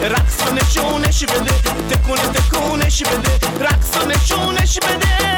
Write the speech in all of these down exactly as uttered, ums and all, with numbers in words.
رقص و نشونش بده، تکون تکونش بده، رقص و نشونش بده.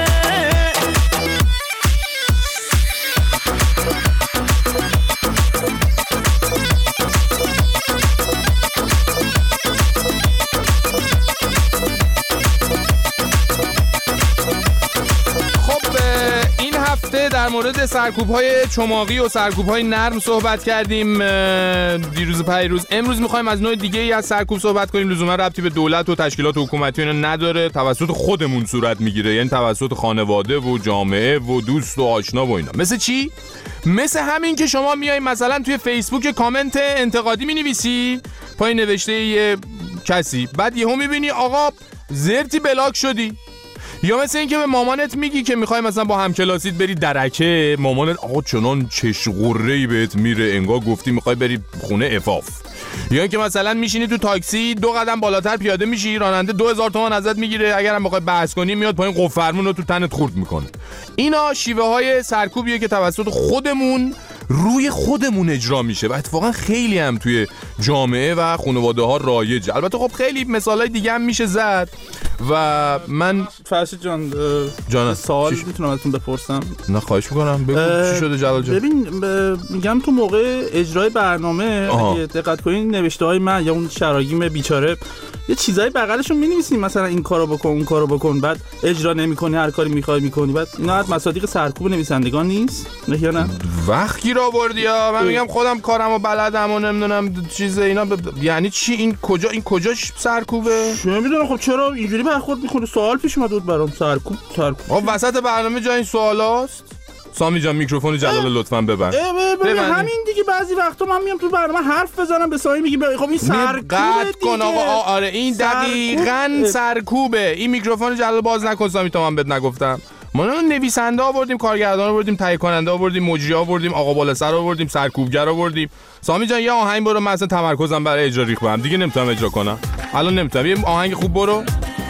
در مورد سرکوب‌های چماقی و سرکوب‌های نرم صحبت کردیم دیروز و پیروز. امروز می‌خوایم از نوع دیگه‌ای از سرکوب صحبت کنیم. لزوما ربطی به دولت و تشکیلات حکومتی اینا نداره، توسط خودمون صورت میگیره، یعنی توسط خانواده و جامعه و دوست و آشنا و اینا. مثل چی؟ مثل همین که شما میای مثلا توی فیسبوک کامنت انتقادی می‌نویسی، پای نوشته یه کسی، بعد یهو می‌بینی آقا زرتی بلاک شدی. یا مثل این که به مامانت میگی که میخوای مثلا با همکلاسیت بری درکه، مامانت آقا چنان چشقره‌ای بهت میره انگار گفتی میخوای بری خونه عفاف. یا اینکه مثلا میشینی تو تاکسی دو قدم بالاتر پیاده میشی، راننده دو هزار تومان ازت میگیره، اگرم بخوای بحث کنی میاد پایین قفل فرمون رو تو تنت خورد میکنه. اینا شیوه های سرکوبیه که توسط خودمون روی خودمون اجرا میشه و اتفاقا خیلی هم توی جامعه و خانواده ها رایجه. البته خب خیلی مثالای دیگه هم میشه زد و من فرشید جان جان سوال میتونم ازتون بپرسم؟ نه خواهش میکنم. بگو چی شده جلال جان؟ ببین میگم تو موقع اجرای برنامه اگه دقت کنین نوشته های من یا اون شراگیم بیچاره یه چیزایی بغلشون می‌نویسین، مثلا این کارو بکن اون کارو بکن، بعد اجرا نمی‌کنی، هر کاری می‌خوای می‌کنی، بعد اینا از مصادیق سرکوب نویسندگان نیست؟ نه یا نه؟ وقت گیر آوردی ها. من میگم خودم کارمو بلدم و نمیدونم چیز اینا ب... یعنی چی این کجا این کجاش سرکوبه؟ چه میدونم. خب چرا اینجوری برخورد می‌کنه؟ سوال پیش اومد بود برام. سرکوب سرکوب آ وسط برنامه جای این سوالاست. سامی جان میکروفون جلال لطفاً ببند. ببین همین دیگه بعضی وقتا من میام تو برنامه حرف بزنم به سامی میگی خب این سرکوبه کن آقا. آره این دقیقاً سرکوبه. این میکروفون جلال باز نکن سامی تا من بهت نگفتم. ما نویسنده آوردیم، کارگردان آوردیم، تهیه کننده آوردیم، مجری آوردیم، آقا بالا سر آوردیم، سرکوبگر آوردیم. سامی جان یه آهنگ برو، من اصلا تمرکزم برای اجرا ریخت بهم دیگه نمیتونم اجرا کنم. الان نمیتونم. یه آهنگ خوب برو.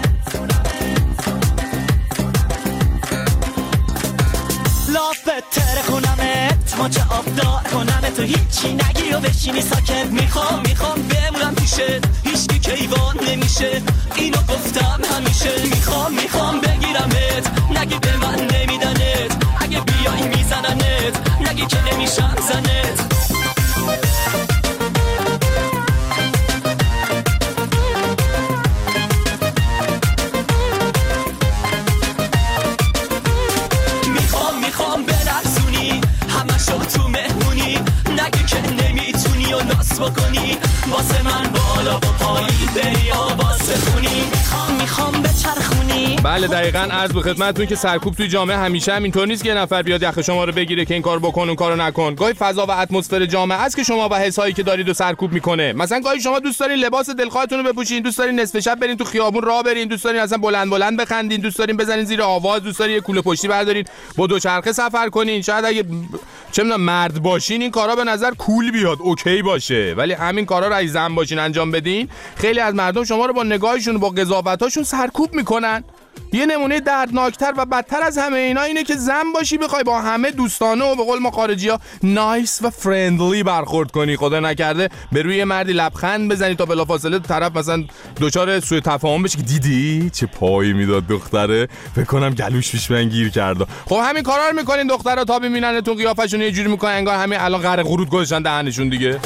تره کنمت ماچه آبدار کنمت تو هیچی نگی و بشینی ساکت. میخوام میخوام بمونم پیشت، هیچکی کیوان نمیشه، اینو گفتم همیشه. میخوام میخوام بگیرمت، نگی به من نمیدنت، اگه بیایی میزننت، نگی که نمیشم زنت. بکنی واسه من بالا و پایین بری واسه خونی. میخوام میخوام بچرخونی. بله دقیقاً عرض به خدمتتون که سرکوب توی جامعه همیشه هم اینطور نیست که یه نفر بیاد یخ شما رو بگیره که این کار بکن اون کارو نکن. گاهی فضا و اتمسفر جامعه است که شما با حسایی که دارید و سرکوب میکنه. مثلا گاهی شما دوست دارین لباس دلخواهتون رو بپوشین، دوست دارین نصف شب برین تو خیابون راه برین، دوست دارین اصلا بلند بلند بخندین، دوست دارین بزنین زیر آواز، دوست دارین یه کوله پشتی بردارین با دوچرخه سفر کنین. شاید اگه چه میدونم مرد باشین این کارا به نظر کول بیاد، اوکی باشه، ولی همین کارا رو اگه زن باشین انجام بدین خیلی از مردم شما رو با نگاهشون و با قضاوتاشون سرکوب میکنن. یه نمونه دردناکتر و بدتر از همه اینا اینه که زن باشی بخوای با همه دوستانه و به قول ما خارجی‌ها نایس و فرندلی برخورد کنی، خدا نکرده به روی مردی لبخند بزنی تا بلافاصله طرف مثلا دچار سوء تفاهم بشه که دیدی چه پایی میداد دختره، فکر کنم گلوش پیش من گیر کرده. خب همین کارا رو میکنین دخترها تا ببیننتون قیافشون یه جوری میکنن انگار همین الان غرق قرود گذاشتن دهنشون دیگه.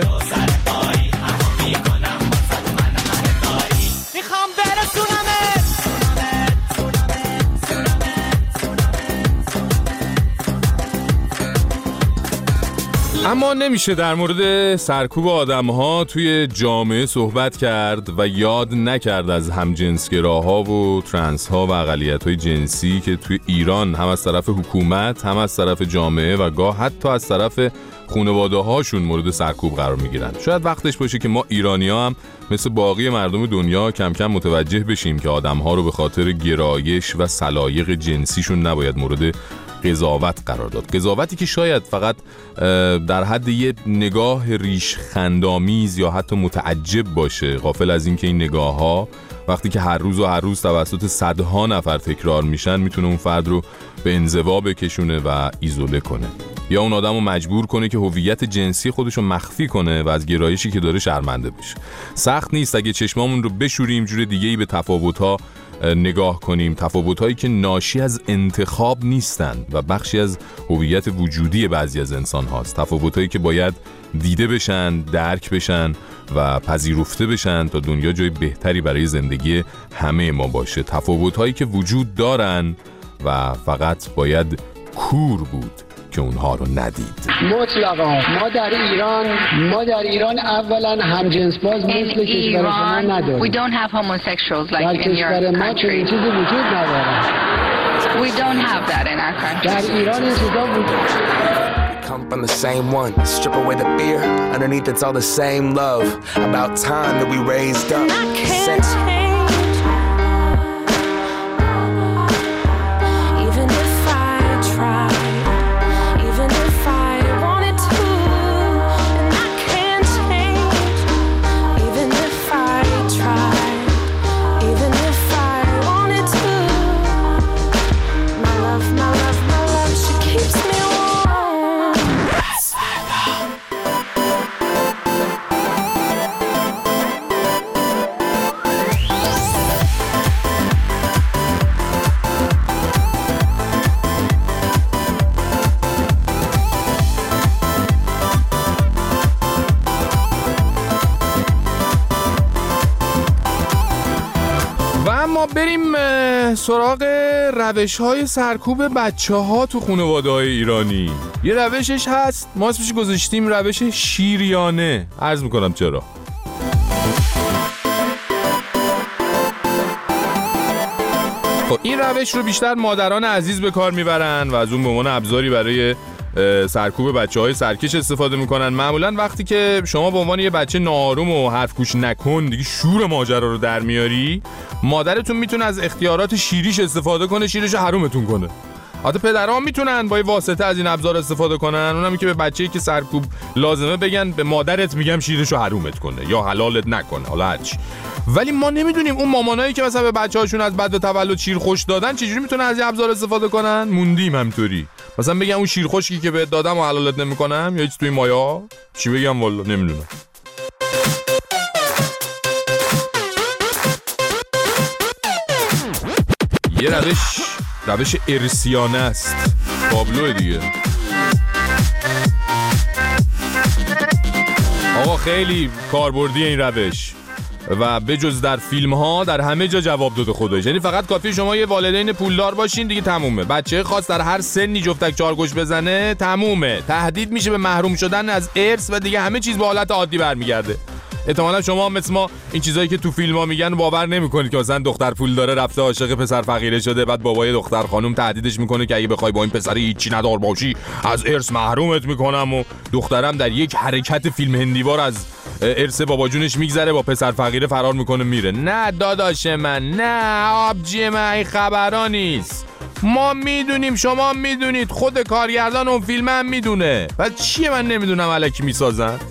اما نمیشه در مورد سرکوب آدم‌ها توی جامعه صحبت کرد و یاد نکرد از همجنسگراها و ترنس‌ها و اقلیت‌های جنسی که توی ایران هم از طرف حکومت هم از طرف جامعه و گاه حتی از طرف خانواده‌هاشون مورد سرکوب قرار میگیرن. شاید وقتش باشه که ما ایرانی‌ها هم مثل باقی مردم دنیا کم کم متوجه بشیم که آدم‌ها رو به خاطر گرایش و سلایق جنسیشون نباید مورد قضاوت قرار داد. قضاوتی که شاید فقط در حد یه نگاه ریش خندامیز یا حتی متعجب باشه، غافل از این که این نگاه‌ها وقتی که هر روز و هر روز توسط صدها نفر تکرار میشن میتونه اون فرد رو به انزوا بکشونه و ایزوله کنه، یا اون آدم رو مجبور کنه که هویت جنسی خودش رو مخفی کنه و از گرایشی که داره شرمنده بشه. سخت نیست اگه چشمامون رو بشوریم جور دیگه‌ای به تفاوت‌ها نگاه کنیم، تفاوت‌هایی که ناشی از انتخاب نیستن و بخشی از هویت وجودی بعضی از انسان هاست، تفاوت‌هایی که باید دیده بشن، درک بشن و پذیرفته بشن تا دنیا جای بهتری برای زندگی همه ما باشه. تفاوت‌هایی که وجود دارن و فقط باید کور بود که اونها رو ندید. مطلقا ما در ایران ما در ایران اولا همجنس باز مثل کشور شما نداریم. We don't have homosexuals like in your country. چیزی وجود نداره. We don't have that in our country. در ایران این چیزا وجود come from the same one. Strip away the fear. Underneath it's all the same love. About time that we raised up. I can't change. Even if I try. Even if I wanted to. And I can't change. Even if I try. Even if I wanted to. My love, my love, my love, she keeps me warm. ما بریم سراغ روش‌های سرکوب بچه‌ها تو خانواده‌های ایرانی. یه روشش هست، ما اسمش گذاشتیم روش شیریانه. عرض میکنم چرا. خب این روش رو بیشتر مادران عزیز به کار میبرن و از اون به عنوان ابزاری برای سرکوب بچه‌های سرکش استفاده میکنن. معمولا وقتی که شما به عنوان یه بچه ناآروم و حرف گوش نکن دیگه شور ماجرا رو در میاری، مادرتون میتونه از اختیارات شیریش استفاده کنه، شیرش رو حرومتون کنه. حتی پدرها میتونن با واسطه از این ابزار استفاده کنن، اونم که به بچه‌ای که سرکوب لازمه بگن به مادرت میگم شیرش رو حرومت کنه یا حلالت نکنه، حالا هرچی. ولی ما نمیدونیم اون مامانایی که مثلا به بچه‌هاشون از بعد تولد شیر خوش دادن چجوری میتونن از این ابزار استفاده کنن. موندیم همینطوری. مثلا بگم اون شیر خشکی که بهت دادم و حلالت نمیکنم یا هیچ توی مایا، چی بگم والا نمیدونم. یه روش روش ارسیانه است. تابلو دیگه. آقا خیلی کاربردی این روش و بجز در فیلم ها در همه جا جواب داده خودش. یعنی فقط کافی شما یه والدین پولدار باشین دیگه تمومه. بچه خاص در هر سنی جفتک چارگوش بزنه تمومه، تهدید میشه به محروم شدن از ارث و دیگه همه چیز به حالت عادی برمیگرده. احتمالاً شما مثل ما این چیزایی که تو فیلم‌ها میگن باور نمی‌کنید که مثلا دختر پول داره رفته عاشق پسر فقیره شده، بعد بابای دختر خانم تهدیدش میکنه که اگه بخوای با این پسر هیچی ندار باشی از ارث محرومت میکنم و دخترم در یک حرکت فیلم هندیوار از ارث بابا جونش میگذره با پسر فقیره فرار میکنه میره. نه داداش من، نه آبجی من، این خبرا نیست. ما میدونیم، شما میدونید، خود کارگردان اون فیلم هم میدونه. بعد چیه من نمیدونم الکی میسازن؟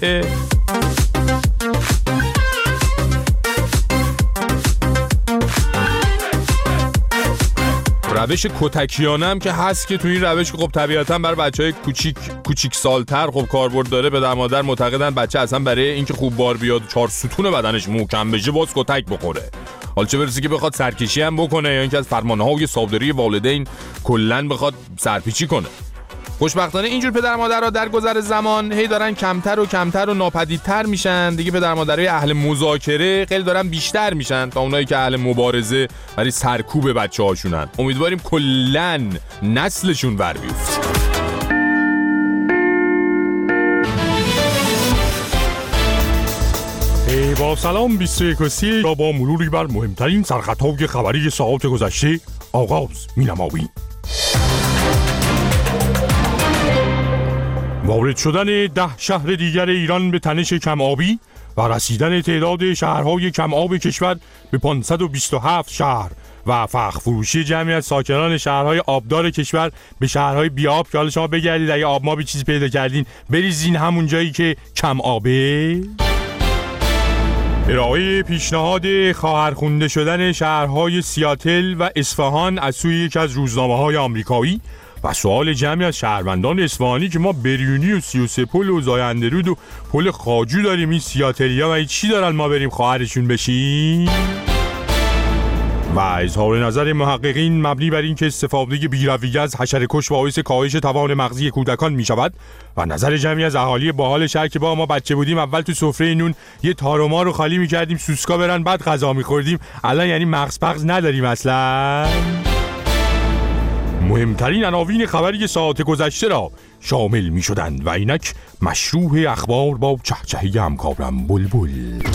روش کتکیانه هم که هست که توی این روش خب طبیعتاً برای بچهای کوچیک کوچیک سالتر خب کاربرد داره. پدر مادر معتقدن بچه اصلا برای اینکه خوب بار بیاد چهار ستون بدنش محکم بشه باز کتک بخوره. حالا چه برسه که بخواد سرکشی هم بکنه یا اینکه از فرمان‌های صادری والدین کلاً بخواد سرپیچی کنه. خوشبختانه اینجور پدر مادرها در گذر زمان هی دارن کمتر و کمتر و ناپدیدتر میشن. دیگه پدر مادرای اهل مذاکره خیلی دارن بیشتر میشن تا اونایی که اهل مبارزه برای سرکوب بچه‌هاشونن. امیدواریم کلاً نسلشون ور بیفته. با سلام بیست و یک و سی را با مروری بر مهمترین سرخطهای خبری ساعات گذشته آغاز می‌نماییم. وارد شدن ده شهر دیگر ایران به تنش کم آبی و رسیدن تعداد شهرهای کم آب کشور به پانصد و بیست و هفت شهر و فخر فروشی جمعی از ساکنان شهرهای آبدار کشور به شهرهای بیاب که حالا شما بگردید اگه آب ما به چیزی پیدا کردین بریزین همون جایی که کم آبه. ارائه پیشنهاد خواهرخوانده شدن شهرهای سیاتل و اصفهان از سوی یکی از روزنامه‌های آمریکایی و سوال جمعی از شهروندان اصفهانی که ما بریونی و سی و سه پل و زایندرود و پل خاجو داریم، این سیاتلیا و چی دارن ما بریم خواهرشون بشیم؟ و اظهار نظر محققین مبنی بر این که استفاده بی‌رویه از حشره‌کش باعث کاهش توان مغزی کودکان می شود و نظر جمعی از اهالی باحال شهر که با ما بچه بودیم اول تو سفره نون یه تار و مار رو خالی می کردیم سوسکا برن بعد غذا می خوردیم، الان یعنی مغز پغز نداریم اصلا. مهمترین عناوین خبری ساعت گذشته را شامل می شدند و اینک مشروع اخبار با چهچهه همکارم بلبل.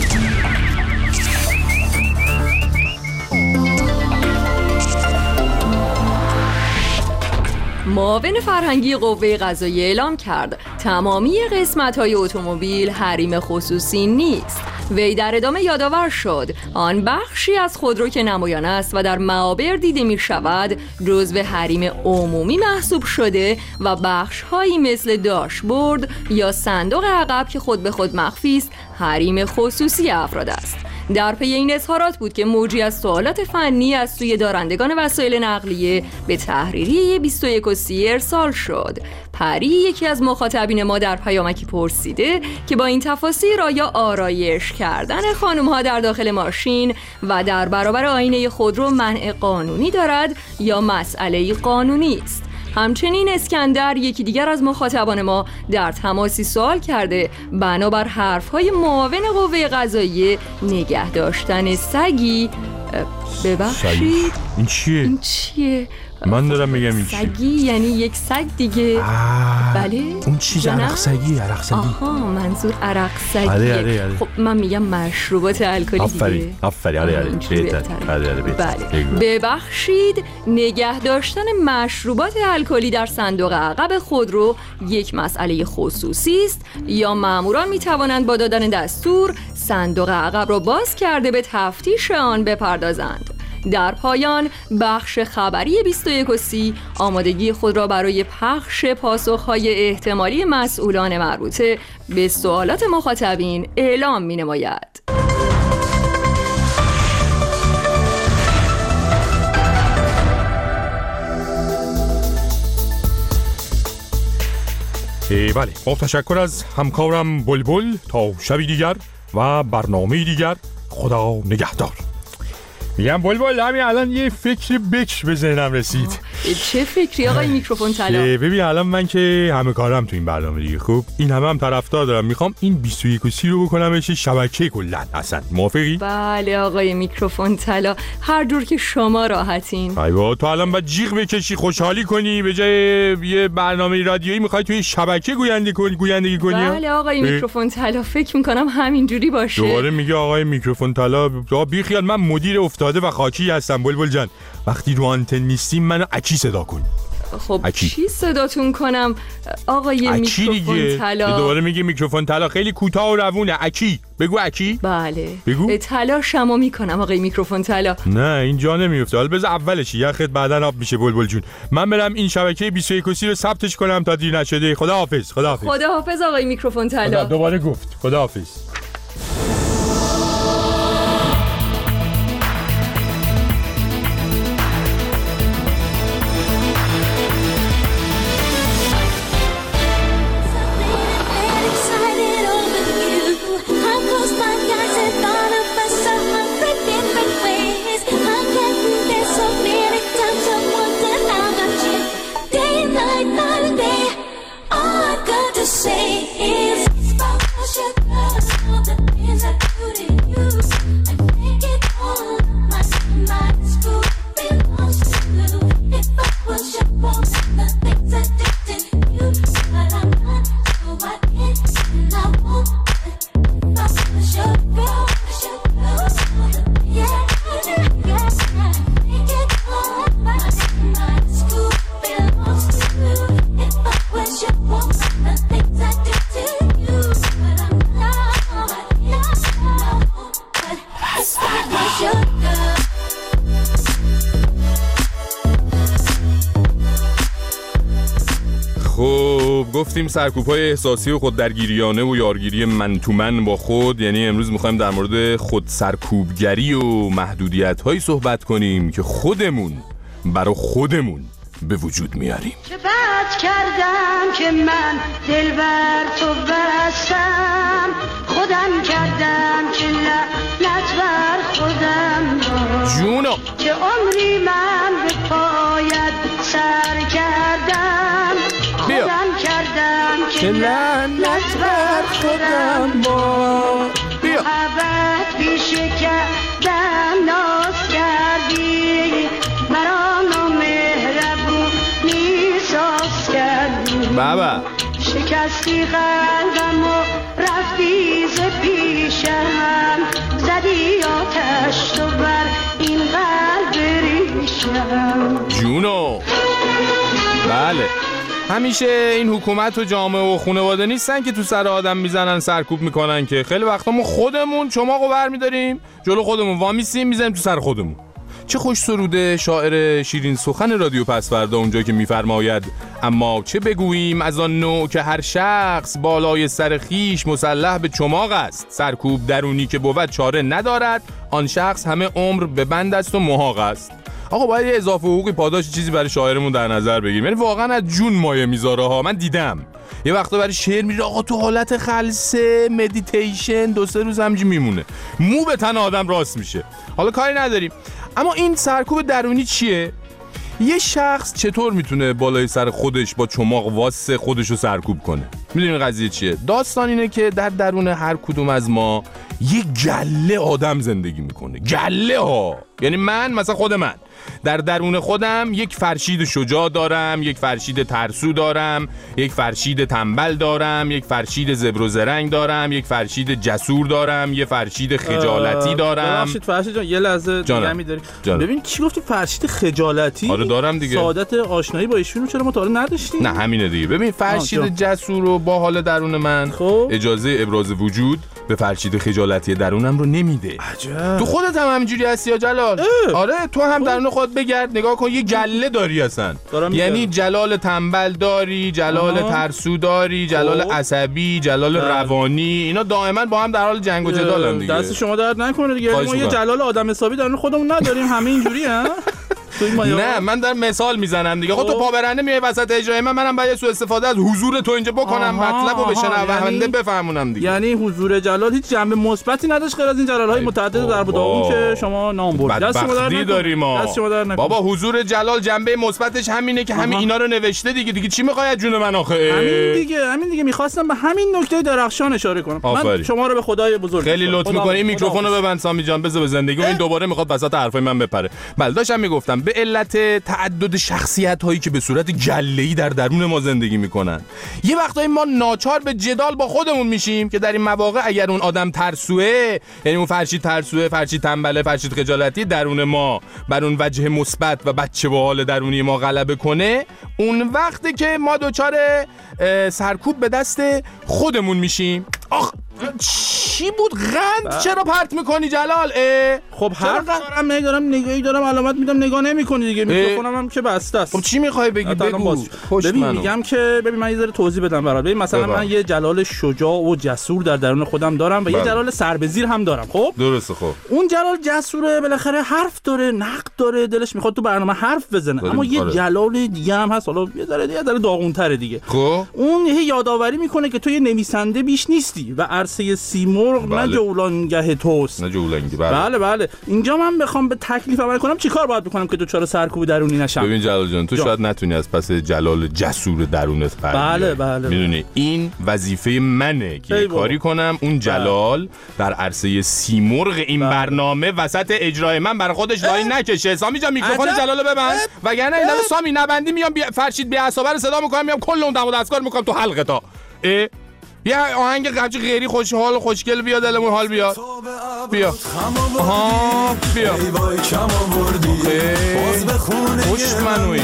معاون فرهنگی قوه قضاییه اعلام کرد تمامی قسمت‌های اتومبیل حریم خصوصی نیست. وی در ادامه یادآور شد آن بخشی از خودرو که نمایان است و در معابر دیده می شود جزو حریم عمومی محسوب شده و بخش‌هایی مثل داشبورد یا صندوق عقب که خود به خود مخفی است حریم خصوصی افراد است. در پی این اظهارات بود که موجی از سوالات فنی از سوی دارندگان وسایل نقلیه به تحریریه بیست و یک و سی ارسال شد. پری یکی از مخاطبین ما در پیامکی پرسیده که با این تفاسیر آیا آرایش کردن خانم‌ها در داخل ماشین و در برابر آینه خودرو منع قانونی دارد یا مسئله قانونی است. همچنین اسکندر یکی دیگر از مخاطبان ما در تماسی سوال کرده بنابر حرف‌های معاون قوه قضاییه نگه داشتن سگی ببخشید این چیه؟ این چیه؟ من دارم میگم این چیه؟ سگی یعنی یک سگ دیگه. بله اون چیز عرق سگی عرق سگی آها منظور عرق سگیه. آره آره آره. خب من میگم مشروبات الکلی دیگه. آفرین آفرین آره آره بهتر آره آره بله ببخشید نگه داشتن مشروبات الکلی در صندوق عقب خودرو یک مسئله خصوصی است یا ماموران میتوانند با دادن دستور صندوق عقب را باز کرده به تفتیش آن بپردازند. در پایان بخش خبری بیست و یک و سی آمادگی خود را برای پخش پاسخهای احتمالی مسئولان مربوطه به سوالات مخاطبین اعلام می نماید. بله با تشکر از همکارم بلبل تا شبی دیگر و برنامه دیگر خدا نگهدار. میگم بلبل همین الان یه فکر بکر به ذهنم رسید. چه فکری آقای میکروفون طلا؟ ببین الان من که همه کارم تو این برنامه دیگه خوب این همه هم طرفدار دارم میخوام این بیست و یک و سی رو بکنمش شبکه کلا اصلا موافقی؟ بله آقای میکروفون طلا هر جور که شما راحتین. ایوا تو الان باید جیغ بکشی خوشحالی کنی به جای یه برنامه رادیویی میخوای توی شبکه گوینده کنی گویندگی کنی؟ بله آقای میکروفون طلا فکر میکنم همین جوری باشه. دوباره میگه آقای میکروفون طلا بی خیال من مدیر افتاده و خاکی هستم بلبل جان وقتی رو آنتن نیستیم منو اکی صدا کن. خب اکی. چی صداتون کنم آقای میکروفون طلا؟ دوباره میگه میکروفون طلا خیلی کوتاه و روونه اکی بگو اکی. بله بگو تلاشمو میکنم آقای میکروفون طلا. نه اینجا نمیفته حالا بذار اولش یخت بعدن آب میشه بلبل جون. من برم این شبکه بیست و یک و سی رو ثبتش کنم تا دیر نشده. خداحافظ خداحافظ خداحافظ آقای میکروفون طلا. دوباره گفت خداحافظ. Say is گفتیم سرکوب‌های احساسی و خود درگیریانه و یارگیری من تو من با خود، یعنی امروز می‌خوایم در مورد خود سرکوبگری و محدودیت‌هایی صحبت کنیم که خودمون برای خودمون به وجود میاریم. چه بد کردم که من دل بر تو بستم، خودم کردم که لعنت بر خودم داد. جونو که عمری من به پایت سر کردم، خودم کردم که لعنت بر خودم داد. محبت پیش کردم ناز کردی، مرا نامهربونی ساز کردی. بابا شکستی قلبم و رفتی ز پیشم، زدی آتش تو بر این قلب ریشم. جونو بله، همیشه این حکومت و جامعه و خانواده نیستن که تو سر آدم میزنن سرکوب میکنن، که خیلی وقتا ما خودمون چماقو برمیداریم جلو خودمون وامیسیم میزنیم تو سر خودمون. چه خوش سروده شاعر شیرین سخن رادیو پسوردا اونجا که میفرماید اما چه بگوییم از آن نوع که هر شخص بالای سر خیش مسلح به چماق است، سرکوب درونی که بود چاره ندارد، آن شخص همه عمر به بند است و محاق است. آقا باید یه اضافه حقوقی پاداش چیزی برای شاعرمون در نظر بگیریم، یعنی واقعا از جون مایه میذاره ها. من دیدم یه وقتا برای شعر میره آقا تو حالت خلسه مدیتیشن دو سه روز همینجوری میمونه، مو به تن آدم راست میشه. حالا کاری نداریم، اما این سرکوب درونی چیه؟ یه شخص چطور میتونه بالای سر خودش با چماق واسه خودش رو سرکوب کنه؟ میدونین قضیه چیه؟ داستان اینه که در درون هر کدوم از ما یه گله آدم زندگی میکنه. گله ها، یعنی من مثلا خود من در درون خودم یک فرشید شجاع دارم، یک فرشید ترسو دارم، یک فرشید تنبل دارم، یک فرشید زبر و زرنگ دارم، یک فرشید جسور دارم، یک فرشید خجالتی دارم. ببخشید فرشید جان یه لحظه دیگه می‌داری. ببین چی گفتی فرشید خجالتی؟ آره دارم دیگه. سعادت آشنایی با ایشون چرا ما تا حالا نداشتیم؟ نه همینه دیگه. ببین فرشید جسور و با حال درون من خوب. اجازه ابراز وجود به فرشید خجالتی درونم رو نمیده. عجب. تو خودت هم همینجوری هستی یا جلال؟ اه. آره تو هم خوب. درون خودت بگرد نگاه کن، یه گله داری اصلا، یعنی جلال تنبل داری، جلال آه. ترسو داری، جلال خوب. عصبی، جلال ده. روانی، اینا دائما با هم در حال جنگ و جدالن دیگه. دست شما درد نکنه دیگه، ما یه جلال آدم حسابی درون خودمون نداریم، همه اینجوری ها. نه من در مثال میزنم دیگه. خب تو پا برنده میای وسط اجرای من، منم باید سوء استفاده از حضور تو اینجا بکنم، مطلبو به شنونده یعنی بفهمونم دیگه. یعنی حضور جلال هیچ جنبه مثبتی نداشت غیر از این جلال‌های متعدد در بداون که شما نام بردید. دست شما در نکن بابا. حضور جلال جنبه مثبتش همینه که همین اینا رو نوشته دیگه. دیگه چی میخوای از جون من آخه؟ همین دیگه، همین دیگه میخواستم به همین نکته درخشان اشاره کنم. من شما رو به خدای بزرگ خیلی لطف می‌کنی. این میکروفونو ببند سامی جان، بذار به زندگی این دوباره میخواد وسط حرفای من بپره. بله داشتم میگفتم به علت تعدد شخصیت هایی که به صورت گله‌ای در درون ما زندگی میکنن، یه وقتایی ما ناچار به جدال با خودمون میشیم که در این مواقع اگر اون آدم ترسوه، یعنی اون فرشید ترسوه، فرشید تنبله، فرشید خجالتی درون ما بر اون وجه مثبت و بچه با حال درونی ما غلبه کنه، اون وقته که ما دوچار سرکوب به دست خودمون میشیم. آخ چی بود غند چرا پرت میکنی جلال؟ خب هر دارم نگارم نگاهی دارم علامت میدم نگاه نمیکنی دیگه، میکروفونم هم که بسته است. خب چی میخوای بگی؟ بگو. ببین میگم که ببین من یه ذره توضیح بدم برات. ببین مثلا ببا. من یه جلال شجاع و جسور در درون خودم دارم و بله. یه جلال سربزیر هم دارم. خب درسته. خب اون جلال جسوره، بالاخره حرف داره، نقد داره، دلش میخواد تو برنامه حرف بزنه، داریم. اما یه آره. جلال دیگه هم هست، حالا یه ذره دیگه ذره داغون‌تره دیگه. خب اون یه یادآوری میکنه که تو یه نویسنده بیش نیستی و عرصه سیمرغ بله. نه جولانگه توست. نه جولانگه بله. بله بله. اینجا من بخوام به تکلیف عمل کنم چیکار باید بکنم که دوچار سرکوب درونی نشم؟ ببین جلال جان تو جا. شاید نتونی از پس جلال جسور درونت بر بله بله. میدونی این وظیفه منه که کاری کنم اون جلال بله. در عرصه سیمرغ این بله. برنامه وسط اجرای من برای خودش لای نکشه. سامی جان میکروفون جلالو ببند، وگرنه اینا سامی نبندی میام بی... فرشید بی عصابه رو صدا میکنم، میام کل اون دم و دستگار میکنم تو حلقه تا اه؟ یه آهنگ قبچه غیری خوشحال و خوشگل بیاد دلمون حال بیاد. بیا آها بیا خوش منوی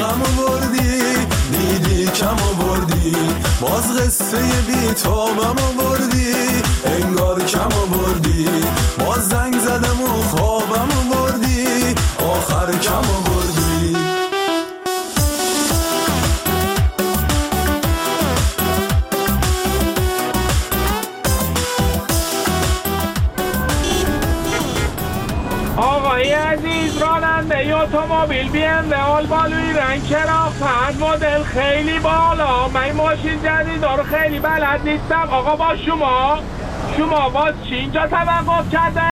دیدی کم آوردی، باز قصه بی تابم آوردی، انگار کم آوردی، باز زنگ زدم و خوابم آوردی، آخر کم آوردی. آقای عزیز راننده اتومبیل بی ام دبلیو آلبالوی رنگ چراغ پهن مدل خیلی بالا. من ماشین جدید رو خیلی بلد نیستم. آقا با شما شما باز چی اینجا توقف کرده؟